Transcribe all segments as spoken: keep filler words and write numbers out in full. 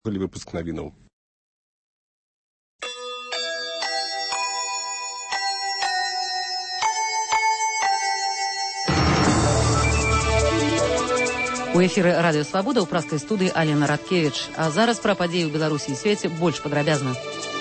Выпуск навінаў. У эфіры радыё Свабода ў праскай студыі Алена Радкевіч. А зараз пра падзеі ў Беларусі і свеце больш падрабязна.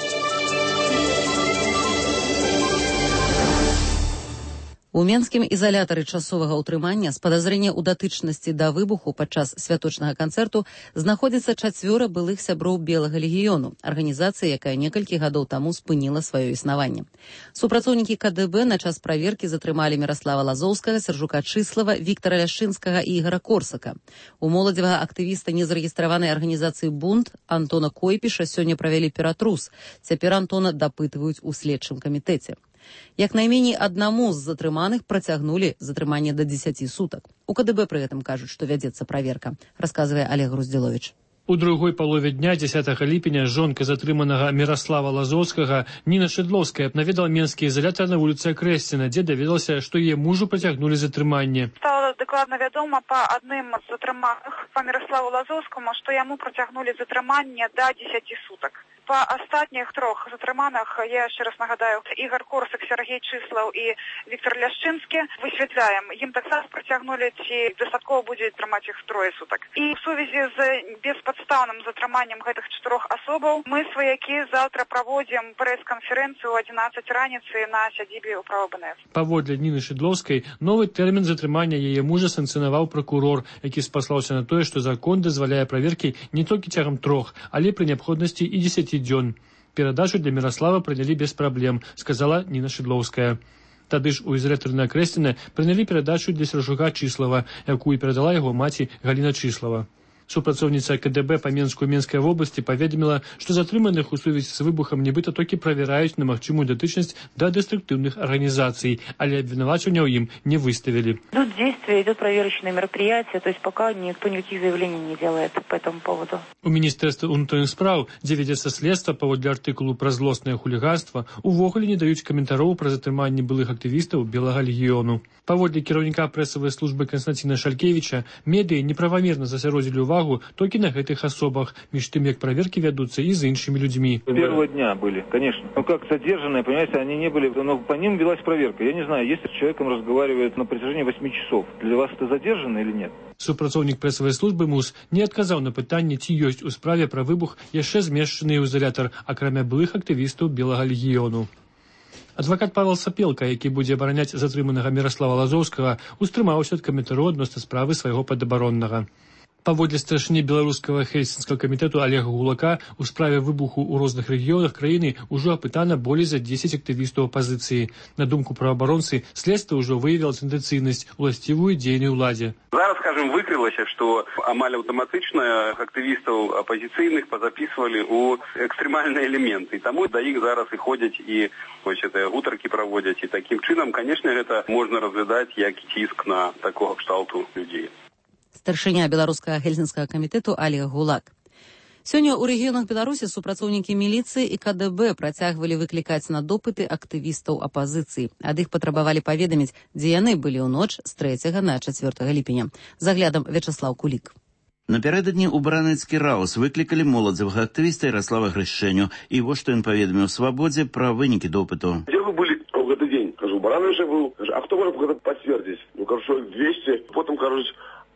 У менскім ізалятары часовага ўтрымання з падазрення ў датычнасці да выбуху падчас святочнага канцэрту знаходзіцца чацвёра былых сяброў Белага легіёну, арганізацыі, якая некалькі гадоў таму спыніла сваё існаванне. Супрацоўнікі ка дэ бэ на час праверкі затрымалі Міраслава Лазоўскага, Сяржука Чыслава, Віктара Ляшчынскага і Ігара Корсака. У моладзевага актывіста незарэгістраванай арганізацыі «Бунт» Антона Койпіша сёння правялі ператрус. Цяпер Антона дапытваюць у следчым камітэце. Як найменей аднаму з затрыманых працягнулі затрыманне да дзесяці сутак. У ка дэ бэ пры гэтым кажуць, што вядзецца праверка, расказвае Олег Груздзіловіч. У другой палове дня дзесятага ліпеня жонка затрыманага Міраслава Лазоўскага Ніна Шыдлоўская наведала менскі ізалятар на вуліцы Акрэсціна, дзе даведалася, што яе мужу працягнулі затрыманне. Стала дакладна вядома па адным з затрыманых, па Міраславу Лазоўскаму, што яму працягнулі затрыманне да дзесяці сутак. Па астатніх трох затрыманых, я яшчэ раз нагадаю, Ігар Корсак, Сергей Чыслаў і Віктар Ляшчынскі, высвятляем, ім таксама працягнулі, ці дастаткова будзе трымаць іх трое сутак. І ў сувязі з беспадстаўным затрыманнем гэтых чатырох асобаў мы, сваякі, заўтра праводзім прэс-канферэнцыю ў адзінаццаць раніцы на сядзібе ў права бэ эн эф. Паводле Ніны Шыдлоўскай, новы тэрмін затрымання яе мужа санкцыянаваў пракурор, які спаслаўся на тое, што закон дазваляе праверкі не толькі цягам трох, але пры неабходнасці і дзесяці дзён. Перадачу для Міраслава прынялі без праблем, сказала Ніна Шыдлоўская. Тады ж у ізалятары на Акрэсціна прынялі перадачу для Сяржука Чыслава, якую перадала яго маці Галіна Чыслава. Супрацоўніца ка дэ бэ па Менску Менскай вобласці паведаміла, што затрыманых у сувязі з выбухам нібыта толькі правераюць на магчымую датычнасць да деструктыўных арганізацый, але обвинувачивания им не выставили. Идут действия, идет проверочное мероприятие, то есть пока никто никаких заявлений не делает по этому поводу. У Міністэрства ўнутраных спраў, дзе вядзецца следства паводле артыкулу пра злоснае хуліганства, увогуле не даюць каментароў пра затрыманне былых актывістаў Белага легіёну. Паводле кіраўніка прэсавай службы Константина Шалькевича, медыі неправамерна засяродзілі увагу только на этих особах, между тем, как проверки ведутся и за іншими людьми. С первого дня были, конечно. Ну, как задержанные, понимаете, они не были, но по ним велась проверка. Я не знаю, если с человеком разговаривают на протяжении восьми часов, для вас это задержанный или нет? Супрацоўнік прэсавай службы МУС не адказаў на пытанне, ці ёсць у справе пра выбух яшчэ змешчаны ў ізалятар, акрамя былых актывістаў Белага легіёну. Адвакат Павел Сапелка, які будзе абараняць затрыманага Міраслава Лазоўскага, устрымаўся ад каментару адносна справы свайго падабароннага. Паводле старшыні беларускага хельсінскага камітэту Олега Гулака, у справе выбуху ў розных рэгіёнах краіны ўжо апытана болей за дзесяць актывістаў апазіцыі. На думку праваабаронцы, следства ўжо выявіла тэндэнцыйнасць, уласцівую дзейнай уладзе. Зараз, скажем, выкрылася, што амаль аўтаматычна актывістаў апазіцыйных пазапісвалі ў экстрэмальныя элементы. І таму да іх зараз і ходзяць і вось гэтыя гутаркі праводзяць. І такім чынам, канешне, гэта можна разглядаць як ціск на такога кшталту людзей. Старшыня беларускага хельсінскага камітэту Олег Гулак. Сёння ў рэгіёнах Беларусі супрацоўнікі міліцыі і ка дэ бэ працягвалі выклікаць на допыты актывістаў апазіцыі. Ад іх патрабавалі паведаміць, дзе яны былі ў ноч з трэцяга на чацвёртага ліпеня. З аглядам Вячаслаў Кулік. Напярэдадні ў Баранецкі раус выклікалі моладзевага актывіста Ярослава Грышчэню. І вось што ён паведаміў Свабодзе пра вынікі допыту. Дзе вы былі ў гэты дзень? Кажу, Баранович быў. А хто можа гэта пацвердзіць? Ну, кажу, що двести. Потым кажуць,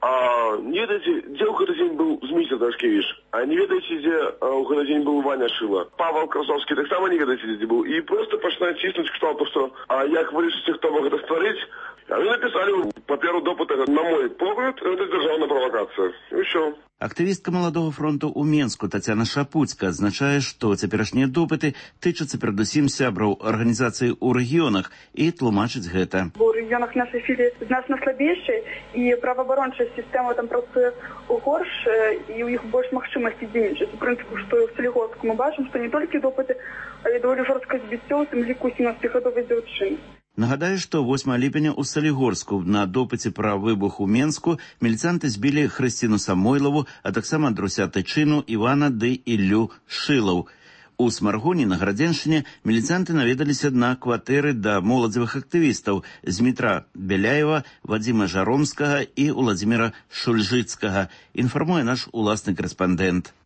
а не ведаеце, дзе ў гэты дзень быў Зміцер Дашкевіч? А не ведаеце, дзе ў гэты дзень быў Ваня Шыла? Павел Красовскі таксама не ведаеце, дзе быў. І проста пачынаюць ціснуць кшталту, што а як вы лічыце, хто мог гэта стварыць? А вы написали паперу допыта, на мой погляд, это державная провокация. И все. Актывістка Маладога фронту ў Менску Тацяна Шапуцька адзначае, што цяперашнія допыты тычацца перадусім сябраў арганізацыі ў рэгіёнах і тлумачыць гэта. У рэгіёнах нашай філі значна слабейшай і праваабарончая сістэма там працуе горш і ў іх больш магчымасці дзейнічаць. У прынцыпу, што ў Салігорску мы бачым, што не толькі допыты, але даволі жорстка збіццё у тым ліку сямнаццацігадовай дзяўчыны. Нагадаю, што восьмага ліпеня ў Салігорску на допыце пра выбух у Менску міліцанты збілі Хрысціну Самойлаву, а таксама Друся Тычыну, Івана ды Іллю Шылаў. У Смаргоні на Градзеншчыне міліцанты наведаліся на кватэры да моладзевых актывістаў Змітра Бяляева, Вадзіма Жаромскага і Уладзіміра Шульжыцкага, інфармуе наш уласны карэспандэнт.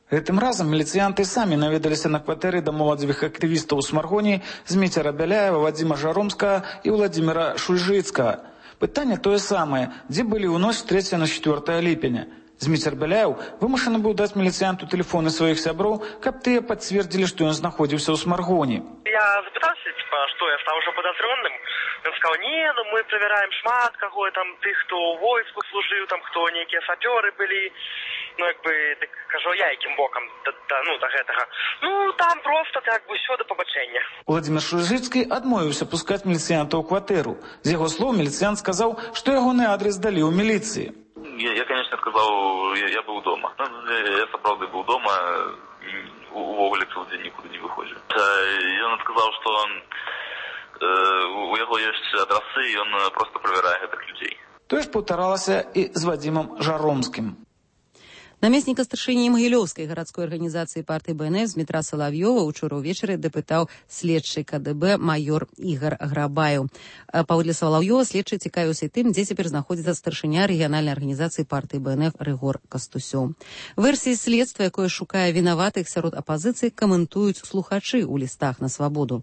Гэтым разам міліцыянты самі наведаліся на кватэры да моладзевых актывістаў у Смаргоні Зміцера Бяляева, Вадзіма Жаромскага і Владзіміра Шульжыцкага. Пытанне тое самае, дзе былі ў ноч з трэцяга на чацвёртае ліпеня. Зміцер Бяляеў вымушаны быў даць міліцыянту тэлефоны сваіх сяброў, каб тыя пацвердзілі, што ён знаходзіўся ў Смаргоні. Я запытаўся, типа, што я стаў ужо падазроным. Ён сказаў, не, ну мы правяраем шмат каго, там, тых, хто ў войску служыў, там, хто нейкія сапёры былі. Ну, як бы, так, кажу, я якім бокам, да, да, ну, да гэтага. Ну, там просто, так бы, ўсё да пабачэння. Владзімір Шульжыцкі адмовіўся пускаць міліцыянта ў кватэру. З яго слоў міліцыянт сказаў, што ягоны адрес далі ў міліцыі. Я, я конечно, сказал, я, я был дома. Ну, я, я, правда, был дома, увогуле целый день никуда не выходил. И он сказал, что он, э, у него есть адрасы, и он просто проверяет этих людей. Тое ж паўтаралася і з Вадзімам Жаромскім. Намесніка старшыні Магілёўскай гарадской арганізацыі партыі Бэ Эн Эф Змітра Салав'ёва ўчора ўвечары дапытаў следчы Ка Дэ Бэ майор Ігар Грабаеў. Паводле Салав'ёва следчы цікавіўся тым, дзе цяпер знаходзіцца старшыня рэгіянальнай арганізацыі партыі Бэ Эн Эф Рыгор Кастусёў. Версіі следства, якое шукае вінаватых сярод апазіцыі, каментуюць слухачы ў лістах на свабоду.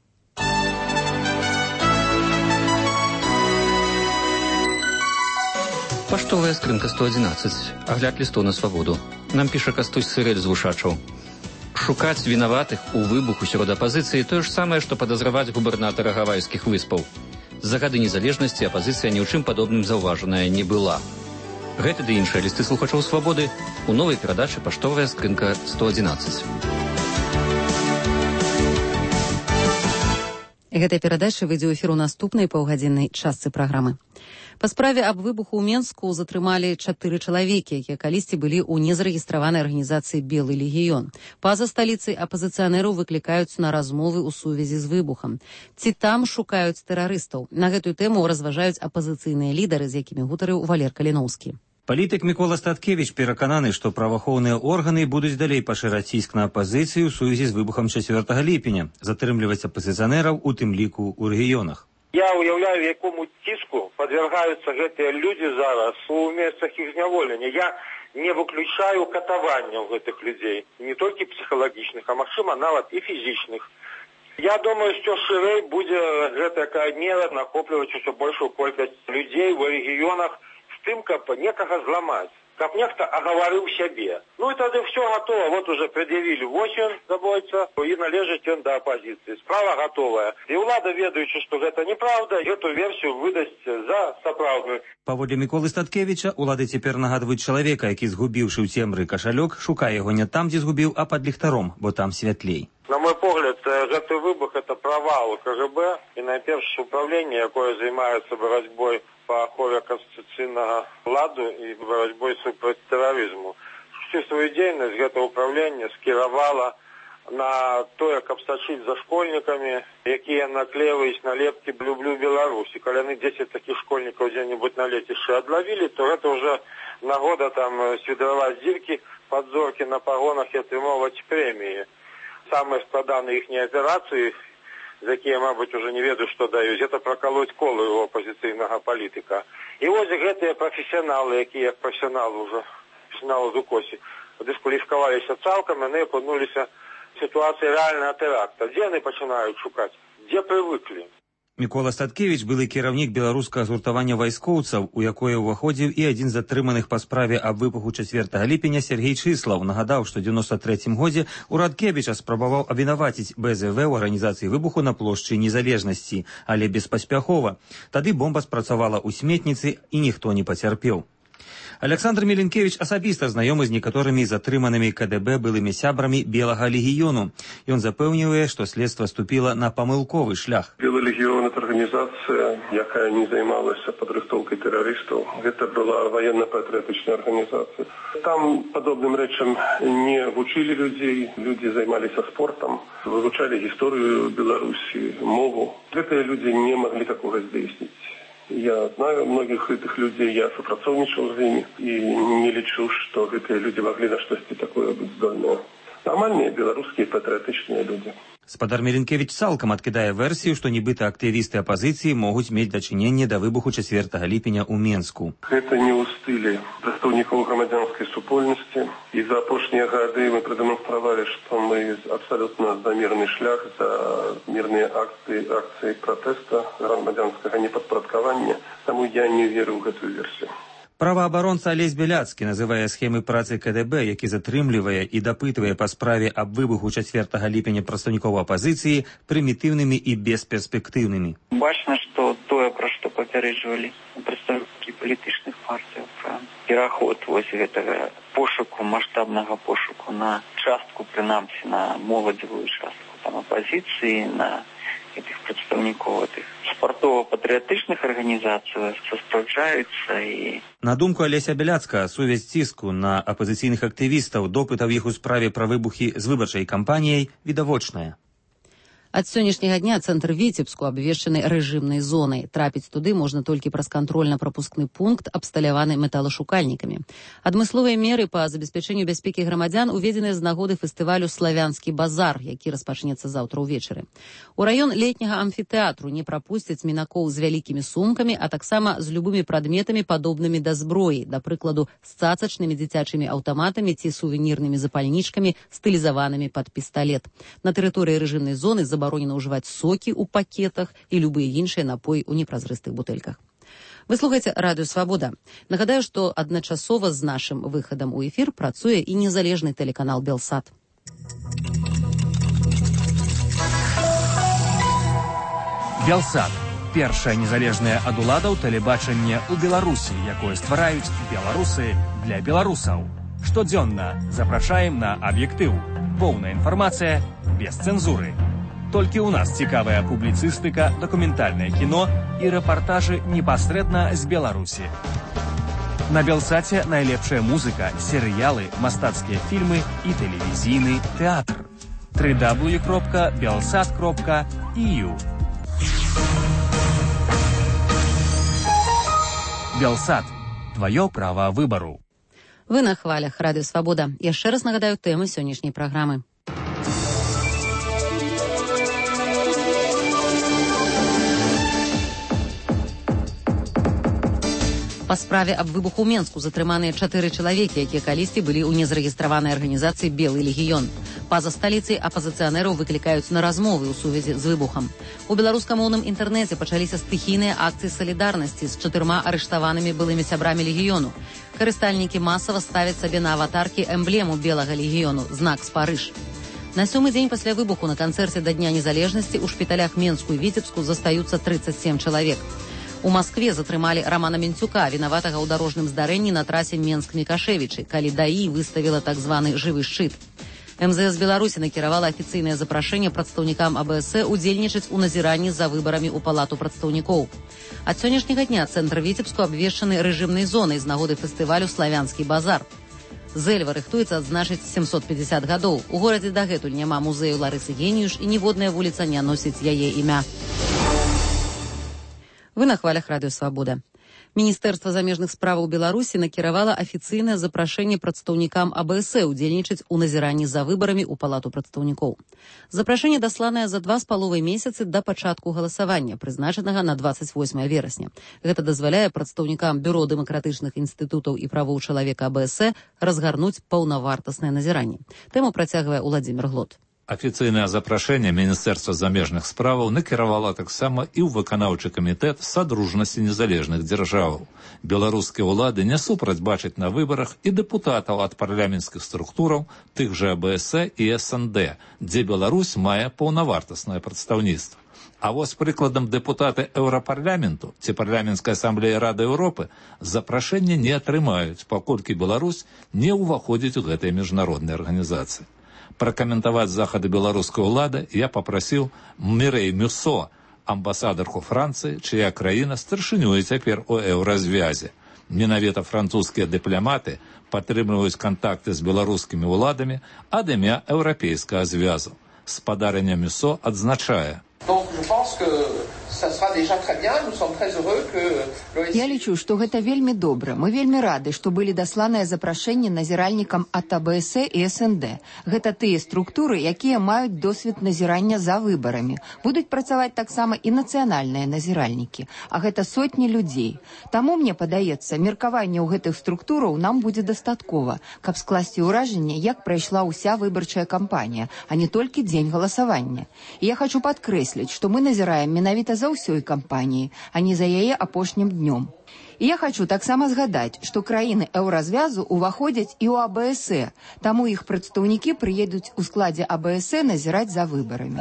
Паштовая скрынка сто адзінаццаць. Агляд лістоў на свабоду. Нам піша Кастусь Сырэль з Вушачаў. Шукаць вінаватых у выбуху сярод апазіцыі тое ж самае, што падазраваць губернатара Гавайскіх выспаў. За гады незалежнасці апазіцыя ні ў чым падобным заўважаная не была. Гэты ды іншыя лісты слухачоў свабоды у новай перадачы «Паштовая скрынка сто адзінаццаць». Гэтай перадачы выйдзе ў эфір у наступнай паўгадзіннай частцы праграмы. Па справе аб выбуху ў Менску затрымалі чатыры чалавекі, якія калісьці былі ў незарэгістраванай арганізацыі «Белы легіён». Па-за сталіцай апазіцыянераў выклікаюць на размовы ў сувязі з выбухам. Ці там шукаюць тэрарыстаў? На гэтую тэму разважаюць апазіцыйныя лідары, з якімі гутарыў Валер Каліноўскі. Палітык Мікола Статкевіч перакананы, што праваахоўныя органы будуць далей пашыраць ціск на апазіцыю ў сувязі з выбухам чацвёртага ліпеня, затрымліваць апазіцыянераў, у тым ліку ў рэгіёнах. Я уяўляю, якому ціску падвяргаюцца гэтыя людзі зараз у месцах іх зняволення. Я не выключаю катаванняў гэтых людзей, не толькі псіхалагічных, а магчыма нават і фізічных. Я думаю, што шырэй будзе гэтая мера нахопліваць усё большую колькасць людзей у рэгіёнах з тым, каб некага зламаць, каб нехта агаварыў сябе. Ну і тады ўсё гатова. Вот уже пред'явілі восемь забойца, і належыць ён да апазіцыі. Справа гатовая. І ўлада, ведаючы, што гэта неправда, гэту версію выдасць за сапраўдную. Паводле Міколы Статкевіча, улады цяпер нагадваюць чалавека, які, згубіўшы ў цемры кашалёк, шукае яго не там, дзе згубіў, а пад ліхтаром, бо там святлей. На мой погляд, гэты выбух – это провал Ка Гэ Бэ і найперш управління, якое займаецца барацьбой по ахове конституцыйнага ладу і барацьбой супраць тэрарызму. Всю свою дзейнасць гэта управлінне скіравала на тое, каб сачыць за школьнікамі, якія наклеиваюць налепкі «Люблю Беларусь». І калі яны дзесяць такіх школьнікаў дзе-небудзь на лецішчы адлавілі, то гэта ўжо нагода там свідраваць дзіркі, падзоркі на пагонах і атрымоўваць прэміі. Самыя складаныя іхнія аперацыі, за якія, мабыць, уже не ведаю, што даюць, это пракалоць колы ў апазіцыйнага палітыка. І вось гэтыя прафесіяналы, якія як прафесіяналы ўжо, прафесіяналы з укосі, дыскваліфікаваліся цалкам, яны апынуліся в сітуацыі рэальнага тэракта. Дзе яны пачынаюць шукаць? Дзе прывыклі? Мікола Статкевіч былы кіраўнік беларускага згуртавання вайскоўцаў, у якое ўваходзіў і адзін з затрыманых па справе аб выбуху чацвёртага ліпеня Сергей Чыслаў. Нагадаў, што ў дзевяносто трэцім годзе урад Кебіча спрабаваў абвінаваціць Бэ Зэ Вэ ў арганізацыі выбуху на плошчы Незалежнасці, але беспаспяхова. Тады бомба спрацавала ў сметніцы і ніхто не пацярпеў. Александр Меленкевич асабіста знаёмы з некаторымі затрыманымі Ка Дэ Бэ былымі сябрамі Белага легіёну. Ён запэўнівае, што следства ступіла на памылковы шлях. Белы легіён – это арганізацыя, якая не займалася падрыхтоўкай тэрарыстаў. Гэта была военно-патрыятычная арганізацыя. Там падобным рэчам не вучылі людзей, людзі займаліся спортам, вывучалі гісторыю Беларусі, мову. Гэтыя людзі не маглі такога здзейсніць. Я знаю многих этих людей, я супрацоўнічаў з імі і не лічу, што гэтыя людзі маглі на штосьці такое быць здольныя. Нармальные белорусские патриотичные люди. Спадар Мірінкевіч цалкам адкідае версію, што нібыта актывісты апазіцыі могуць мець дачыненне да выбуху чацвёртага ліпеня ў Менску. Гэта не ў стылі прадстаўнікоў грамадзянскай супольнасці. І за апошнія гады мы прадэманстравалі, што мы абсалютна за мірны шлях, за мірныя акцыі, акцыі пратэста, грамадзянскага непадпарадкавання. Таму я не веру ў гэтую версію. Праваабаронца Алесь Беляцкі называе схемы працы ка дэ бэ, які затрымлівае і дапытвае па справе аб выбуху чацвёртага ліпеня прадстаўнікоў апазіцыі, прымітыўнымі і бесперспектыўнымі. Бачна, што тое, пра што папярэджвалі прадстаўнікі палітычных партый, пра пераход вось гэтага пошуку, маштабнага пошуку на частку, прынамсі на моладзевую частку там апазіцыі, на этих прадстаўнікоў этих спартова-патрыятычных арганізацый спраўджаюцца і... На думку Алеся Беляцкага, сувязь ціску на апазіцыйных актывістаў, допытаў іх у справе пра выбухі з выбарчай кампаніяй відавочная. Ад сённяшняга дня цэнтр Віцебску абвешчаны рэжымнай зонай. Трапіць туды можна толькі праз кантрольна-прапускны пункт, абсталяваны металашукальнікамі. Адмысловыя меры па забеспячэнню бяспекі грамадзян уведзены з нагоды фестывалю «Славянскі базар», які распачнецца заўтра ўвечары. У раён летняга амфітэатру не прапусцяць мінакоў з вялікімі сумкамі, а таксама з любымі прадметамі, падобнымі да зброі, да прыкладу, з цацачнымі дзіцячымі аўтаматамі ці сувенірнымі запальнічкамі, стылізаванымі пад пісталет. На тэрыторыі рэжымнай зоны забаронена забаронена ўжываць сокі ў пакетах і любыя іншыя напоі ў непразрыстых бутэльках. Вы слухаеце Радыё Свабода. Нагадаю, што адначасова з нашым выхадам у эфір працуе і незалежны тэлеканал Белсат. Белсат. Першае незалежнае ад уладаў тэлебачанне ў Беларусі, якое ствараюць беларусы для беларусаў. Штодзённа запрашаем на аб'ектыў. Поўная інфармацыя без цэнзуры. Толькі ў нас цікавая публіцыстыка, дакументальнае кіно і рэпартажы непасрэдна з Беларусі. На Белсаце найлепшая музыка, серыялы, мастацкія фільмы і тэлевізійны тэатр. дабл ю дабл ю дабл ю кропка белсат кропка і ю. Белсат. Твоё права выбару. Вы на хвалях Радыё Свабода. Яшчэ раз нагадаю тэмы сённяшняй праграмы. Па справе аб выбуху ў Менску затрыманыя чатыры чалавекі, якія калісьці былі ў незарэгістраванай арганізацыі «Белы легіён». Па-за сталіцай апазіцыянераў выклікаюць на размовы ў сувязі з выбухам. У беларускамоўным інтэрнэце пачаліся стыхійныя акцыі салідарнасці з чатырма арыштаванымі былымі сябрамі легіёну. Карыстальнікі масава ставяць сабе на аватаркі эмблему Белага легіёну – знак «Спарыж». На сёмы дзень пасля выбуху на канцэрце да Дня незалежнасці ў шпіталях Менску і Віцебску застаюцца трыццаць сем чалавек. У Маскве затрымалі Рамана Менцюка, вінаватага ў дарожным здарэнні на трасе Менск-Мікашевічы, калі ДАІ выставіла так званы жывы шчыт. эм зэ эс Беларусі накіравала афіцыйнае запрашэнне прадстаўнікам а бэ эс э удзельнічаць у назіранні за выбарамі ў палату прадстаўнікоў. Ад сённяшняга дня цэнтр Віцебску абвешчаны рэжымнай зонай з нагоды фестывалю «Славянскі базар». Зэльва рыхтуецца адзначыць сямсот пяцьдзясят гадоў. У горадзе дагэтуль няма музею Ларысы Геніюш і ніводная вуліца не носіць яе імя. Вы на хвалях Радыё Свабода. Міністэрства замежных справаў Беларусі накіравала афіцыйнае запрашэнне прадстаўнікам а бэ эс э удзельнічаць у назіранні за выбарамі ў палату прадстаўнікоў. Запрашэнне дасланае за два з паловай месяцы да пачатку галасавання, прызначанага на дваццаць восьмае верасня. Гэта дазваляе прадстаўнікам бюро дэмакратычных інстытутаў і правоў чалавека а бэ эс э разгарнуць паўнавартаснае назіранне. Тэму працягвае Уладзімір Глот. Афіцыйнае запрашэнне Міністэрства замежных справаў накіравала таксама і ў выканаўчы камітэт Садружнасці незалежных дзяржаваў. Беларускія ўлады не супраць бачаць на выбарах і дэпутатаў ад парламенцкіх структураў, тых жа а бэ эс э і эс эн дэ, дзе Беларусь мае паўнавартаснае прадстаўніцтва. А вось прыкладам дэпутаты Еўрапарламенту ці парламенцкай асамблеі Рады Еўропы запрашэнне не атрымаюць, паколькі Беларусь не ўваходзіць у гэтыя міжнародныя арганізацыі. Пракаментаваць захады беларускай улады я папрасіў Мірэй Мюсо, амбасадарку Францыі, чыя краіна старшынюе цяпер у еўразвязе. Менавіта французскія дыпламаты падтрымліваюць кантакты з беларускімі ўладамі ад імя еўрапейскага звязу. Спадарыня Мюсо адзначае. Я лічу, што гэта вельмі добра. Мы вельмі рады, што былі дасланыя запрашэнні назіральнікам ад А Б С і С Н Д. Гэта тыя структуры, якія маюць досвед назірання за выбарамі. Будуць працаваць таксама і нацыянальныя назіральнікі. А гэта сотні людзей. Таму, мне падаецца, меркаванне ў гэтых структураў нам будзе дастаткова, каб скласці ўражанне, як прайшла ўся выбарчая кампанія, а не толькі дзень галасавання. І я хочу падкрэсліць, што мы назіраем менавіта за ўсёй кампаніі, а не за яе апошнім днём. І я хочу таксама згадаць, што краіны еўразвязу ўваходзяць і ў А Б С, таму іх прадстаўнікі прыедуць у складзе А Б С назіраць за выбарамі.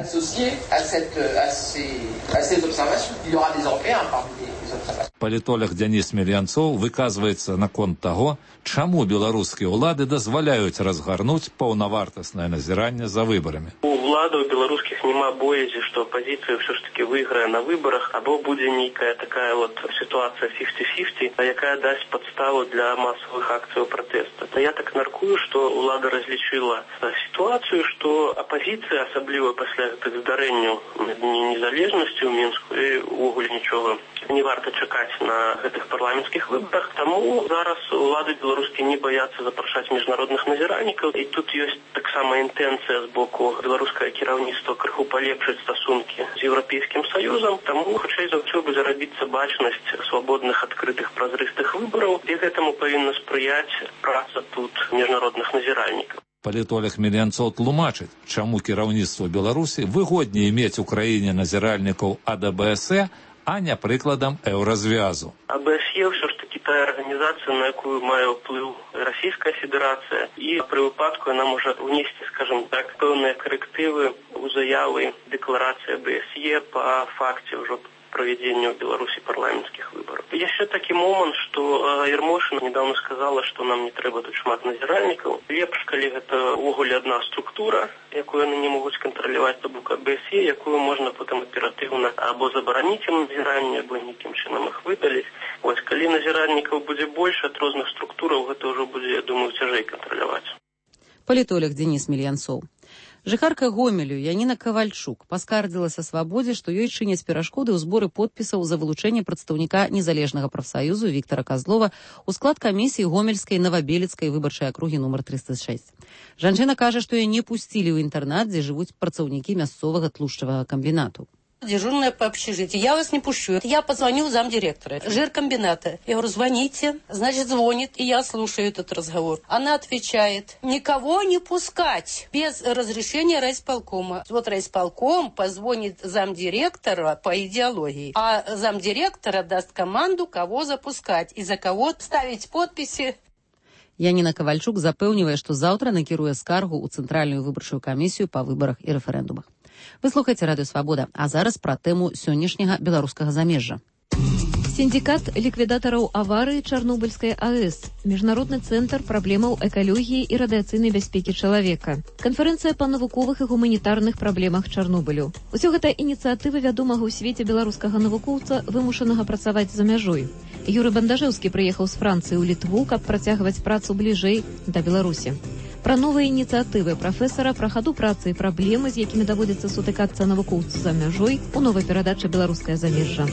Палітолог Дзяніс Мельянцоў выказваецца наконт таго, чаму беларускія ўлады дазваляюць разгарнуць паўнавартаснае назіранне за выбарамі. У ўладаў беларускіх няма боязі, што апазіцыя ўсё ж такі выйграе на выбарах, або будзе нейкая такая вот сітуацыя фіфці-фіфці, якая дасць падставу для масавых акцыяў пратэста. Я так мяркую, што ўлада разлічыла сітуацыю, што апазіцыя, асабліва пасля гэтых здарэнняў на Дні незалежнасці ў Мінску, і ўвогуле нічога не варта чакаць на гэтых парламенцкіх выбарах. Таму зараз улады беларускія не баяцца запрашаць міжнародных назіральнікаў. І тут ёсць таксама інтэнцыя з боку беларускае кіраўніцтва крыху палепшыць стасункі з Еўрапейскім Саюзам. Таму, хутчэй за ўсё, будзе рабіцца бачнасць свабодных, адкрытых, празрыстых выбараў. І гэтаму павінна спрыяць праца тут міжнародных назіральнікаў. Палітолог Мельянцоў тлумачыць, чаму кіраўніцтву Беларусі выгодней мець у краіне назіральнікаў ад А Б С, а не прыкладам еўразвязу. А Б С Е ўсё ж такі тая арганізацыя, на якую мае ўплыў Расійская Федэрацыя, і пры выпадку яна можа ўнесці, скажем так, пэўныя карэктывы ў заявы дэкларацыі А Б С Е па факце ўжо проведения в Беларуси парламентских выборов. Еще такой момент, что Ермошина недавно сказала, что нам не треба тут шмат назиральников. Лепш, коли это уголь одна структура, якую они не могут контролировать, то бука Б С Е, якую можно потом оперативно або заборонить им назирание, або никаким чином их выдалить. Вот, коли назиральников будет больше от разных структур, это уже будет, я думаю, тяжей контролировать. Палітолог Дзяніс Мельянцоў. Жыхарка Гомелю Яніна Кавальчук паскардзілася свабодзе, што ёй чыняць перашкоды ў зборы подпісаў за вылучэнне прадстаўніка незалежнага прафсаюзу Віктара Казлова ў склад камісіі гомельскай Новабелецкай выбарчай акругі нумар трыста шэсць. Жанчына кажа, што яе не пусцілі ў інтэрнат, дзе жывуць працаўнікі мясцовага тлушчавага комбінату. Дежурная по общежитию. Я вас не пущу. Я позвоню замдиректора жиркомбината. Я говорю, звоните. Значит, звонит, и я слушаю этот разговор. Она отвечает, никого не пускать без разрешения райисполкома. Вот райисполком позвонит замдиректора по идеологии, а замдиректора даст команду, кого запускать и за кого ставить подписи. Яніна Кавальчук запэўнівае, што заўтра накіруе скаргу ў Цэнтральную выбарчую камісію па выбарах і рэферэндумах. Вы слухаеце Радыё Свабода, а зараз пра тэму сённяшняга беларускага замежжа. Синдикат ликвидаторов аварии Чернобыльской А Э С, Международный центр проблемаў экологии и радиационной безопасности человека, конференция по навуковых и гуманитарных проблемах Чернобылю. Усё гэта инициатива вядомага ў свеце беларускага навукоўца, вымушанага працаваць за мяжой. Юрый Бандажэўскі прыехаў з Францыі ў Літву, каб працягваць працу бліжэй да Беларусі. Пра новыя ініцыятывы прафесара, пра хаду працы і праблемы, з якімі даводзіцца сутыкацца навукоўцу за мяжой у новай перадачы «Беларускае замежжа».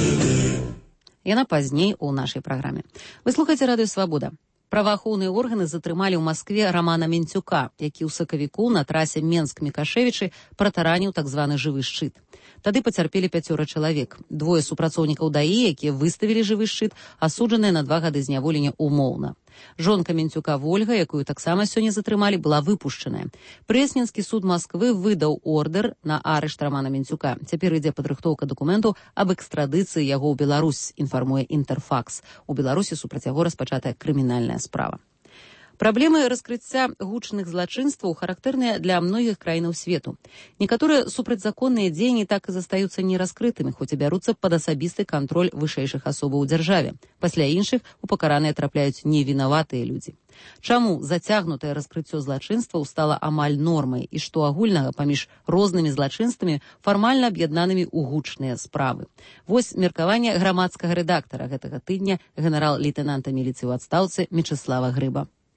Яна пазней у нашай праграме. Вы слухаеце Радыё Свабода. Праваахоўныя органы затрымалі ў Маскве Рамана Менцюка, які ў сакавіку на трасе Менск-Мікашевічы пратараніў так званы жывы шчыт. Тады пацярпелі пяцёра чалавек. Двое супрацоўнікаў ДАІ, якія выставілі жывы шчыт, асуджаныя на два гады зняволення умоўна. Жонка Менцюка Вольга, якую таксама сёння затрымалі, была выпушчаная. Прэсненскі суд Масквы выдаў ордэр на арышт Рамана Менцюка. Цяпер ідзе падрыхтоўка дакументу аб экстрадыцыі яго ў Беларусь, інфармуе Інтэрфакс. У Беларусі супраць яго распачатая крымінальная справа. Праблемы раскрыцця гучных злачынстваў характэрныя для многіх краінаў свету. Некаторыя супрацьзаконныя дзеянні так і застаюцца нераскрытымі, хоць і бяруцца пад асабісты кантроль вышэйшых асобаў у дзяржаве. Пасля іншых у пакараныя трапляюць невінаватыя людзі. Чаму зацягнутае раскрыццё злачынстваў стала амаль нормай і што агульнага паміж рознымі злачынствамі фармальна аб'яднанымі ў гучныя справы? Вось меркаванне грамадскага рэдактара гэтага тыдня генерал-лейтэнанта міліцыі ў адстаўцы Мечыслава Грыба.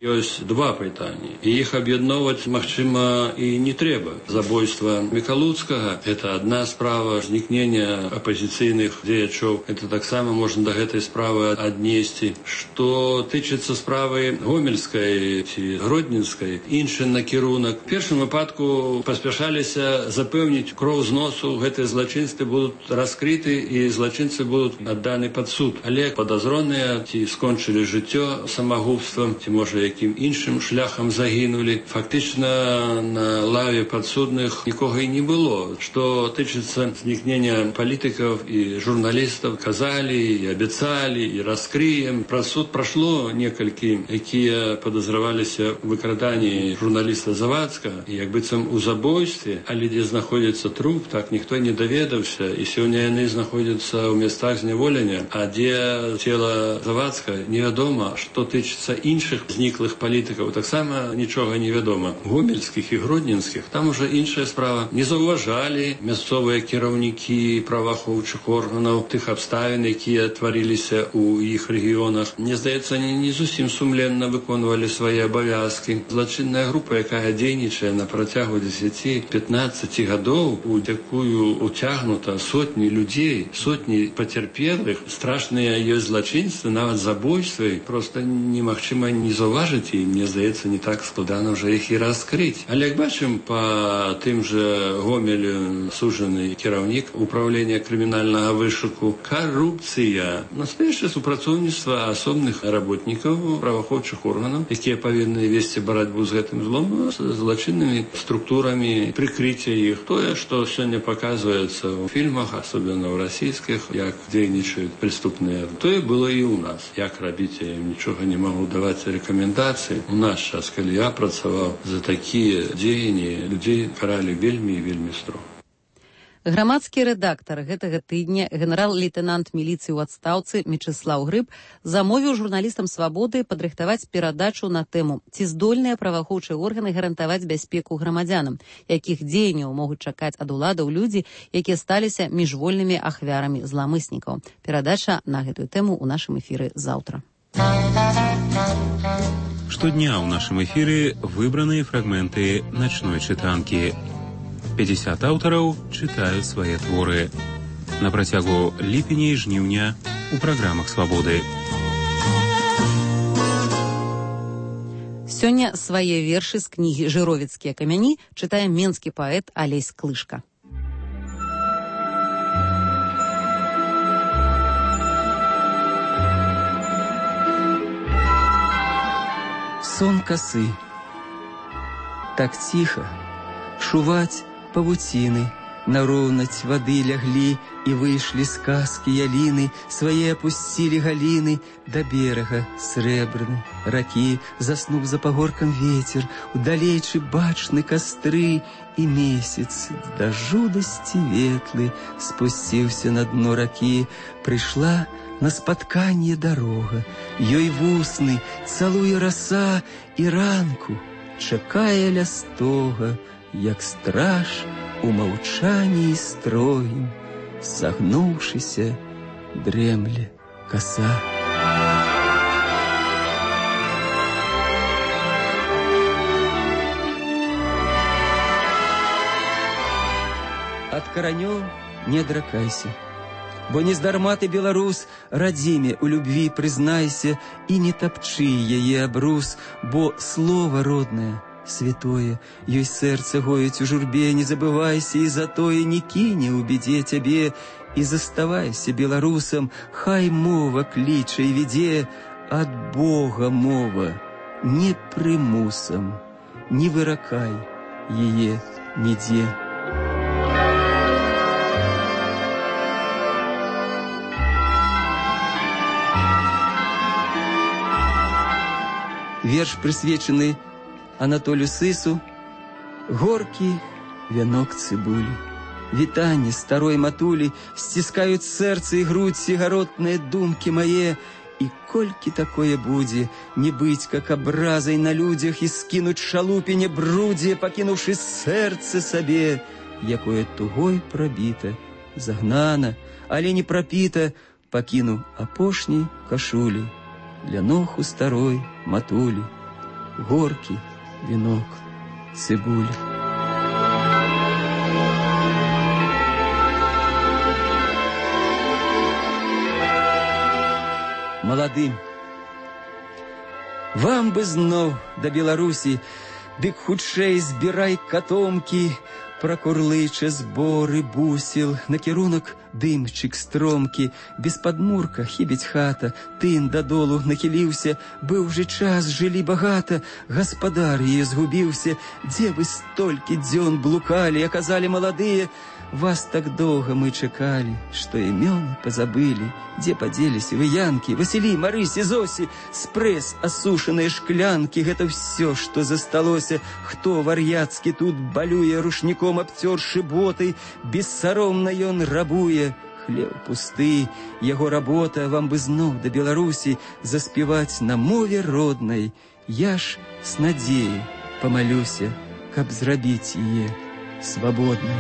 Ёсць два пытанні, і іх аб'ядноўваць, магчыма, і не трэба. Забойства Мікалуцкага – это адна справа, знікнення апазіцыйных дзеячоў. Это таксама можна да гэтай справы аднесці. Што тычыцца справы гомельскай ці гродненскай, іншы накірунак. В першым выпадку паспяшаліся запэўніць кроў з носу, гэтыя злачынствы будуць раскрыты і злачынцы будуць адданы пад суд. Але падазроныя ці скончылі жыццё самагубствам, ці можа якім іншым шляхам загінулі. Фактычна на лаве падсудных нікога і не было. Што тычыцца знікнення палітыкаў і журналістаў, казалі і абяцалі і раскрыем. Праз суд прашло некалькі, якія падазраваліся ў выкраданні журналіста Завадскага, і як быццам у забойстве, але дзе знаходзіцца труп, так ніхто не даведаўся, і сёння яны знаходзяцца ў местах зняволення, а дзе цела Завадскага невядома. Што тычыцца іншых зніклых палітыкаў, таксама нічога не вядома. Гомельскіх і гродненскіх там уже іншая справа. Не заўважалі мясцовыя кіраўнікі праваахоўчых органаў тых абставін, якія тварыліся ў іх рэгіёнах. Мне здаецца, они не зусім сумленна выконвалі свае абавязкі. Злачынная група, якая дзейнічае на працягу дзесяці-пятнаццаці гадоў, у якую уцягнута сотні людзей, сотні пацярпелых, страшныя ёсць злачынствы, нават забойствы, проста немагчыма не заўважыць, і мне здаецца, не так складана ўжо іх і раскрыць. Але як бачым, па тым жа Гомелю сужаны кіраўнік управлення крымінальнага вышуку, карупцыя, настоящее супрацоўніцтва асобных работнікаў праваахоўчых органаў, якія павінны весці барацьбу з гэтым злом, з злачыннымі структурамі, прыкрыцця іх. Тое, што сёння паказваецца ў фільмах, асобна ў расійскіх, як дзейнічаюць преступныя, тое было і ў нас. Як рабіць, я ім нічога не магу даваць рэкамендацыі. У наш час, калі я працаваў, за такія дзеянні людзей каралі вельмі і вельмі строга. Грамадскі рэдактар гэтага тыдня, генерал-лейтенант міліцыі ў адстаўцы Мечыслаў Грыб замовіў журналістам «Свабоды» падрыхтаваць перадачу на тэму «Ці здольныя праваахоўчыя органы гарантаваць бяспеку грамадзянам, якіх дзеянняў могуць чакаць ад уладаў людзі, якія сталіся міжвольнымі ахвярамі зламыснікаў». Перадача на гэтую тэму ў нашым эфіры заўтра. Штодня ў нашым эфіры выбраныя фрагменты начной чытанкі. пятьдесят аўтараў чытаюць свае творы. На працягу ліпеня і жніўня у праграмах «Свабоды». Сёння свае вершы з кнігі «Жыровіцкія камяні» чытае менскі паэт Алесь Клышка. Сон косы. Так ціха, шуваць павуціны, на роўнаць вады ляглі і выйшлі з казкі яліны, свае апусцілі галіны да берага срэбраны ракі, заснуў за пагоркам вецер, удалечы бачны кастры, і месяц да жудасці ветлы спусціўся на дно ракі. Прыйшла на спатканне дарога, ёй вусны цалуе раса, і ранку чакае ля стога, як страж у маўчанні строім, сагнуўшыся, дрэмле коса. Ад каранёў не адракайся, бо нездарма ты, беларус, радзіме у любві прызнайся, і не тапчы яе абрус, бо слова роднае, святое, ёй сэрца гоіць у журбе, не забывайся, і затое не кіне ў бедзе цябе, і заставайся беларусам, хай мова кліча і ведзе, ад Бога мова, не прымусам, не выракай яе нідзе. Верш прысвечаны Анатолю Сысу, горкі вянок цыбулі. Вітанне старой матулі сціскаюць сэрца і грудь сігаротныя думкі мае, і колькі такое будзе, не быць как абразай на людзях і скінуць шалупіне брудзе, пакінуўшы сэрца сабе, якое тугой прабіта, загнана, але не прапіта, пакінуў апошняй кашулі ля ног у старой матулі. горький венок цибули. Молодым. Вам бы знов до Беларусі, дык хутчэй збірай катомкі, пракурлыча зборы бусел, накірунак дымчык стромкі, без падмурка хібіць хата, тын дадолу нахіліўся, быў же час, жылі багата, гаспадар яе згубіўся, дзе вы столькі дзён блукалі, аказалі маладыя, вас так доўга мы чакалі, што імёны пазабылі, дзе падзеліся вы янкі, Васілі, Марысі, Зосі, спрэс, асушаныя шклянкі, гэта ўсё, што засталося, хто вар'яцкі тут балюе, рушніком абцёршы боты, бессаромна ён рабуе, хлеб пусты, яго работа, вам бы зноў да Беларусі заспяваць на мове роднай, я ж с надзеяй памалюся, каб зрабіць яе свабоднай.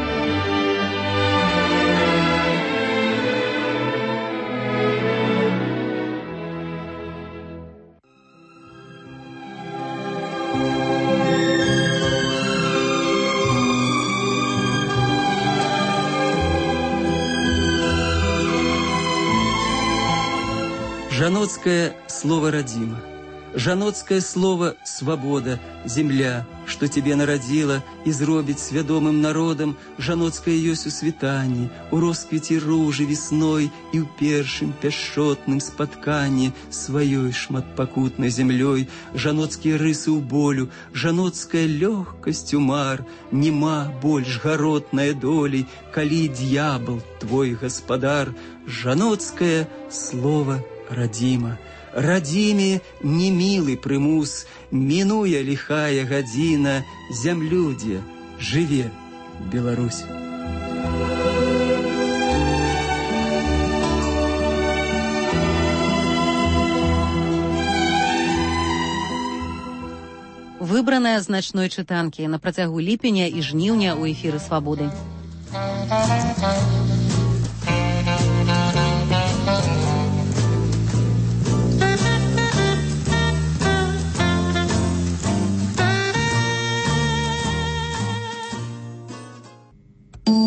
Жаноцкое слово родимо, жаноцкое слово свобода, земля, что тебе народила и зробить свядомым народом, жаноцкое ёсць у світанні, у росквіці ружы весной и у першым пяшчотным спатканні сваёй шматпакутнай землёй, жаноцкія рысы ў болю, жаноцкая лёгкасць умар, нема больш гаротная долей, калі д'ябл твой гаспадар, жаноцкое слово родимо. Родиме немилый примус, минуя лихая година, землюдья, живе Беларусь. Выбраная з начной чытанкі на працягу ліпеня і жніўня ў эфіры Свабоды.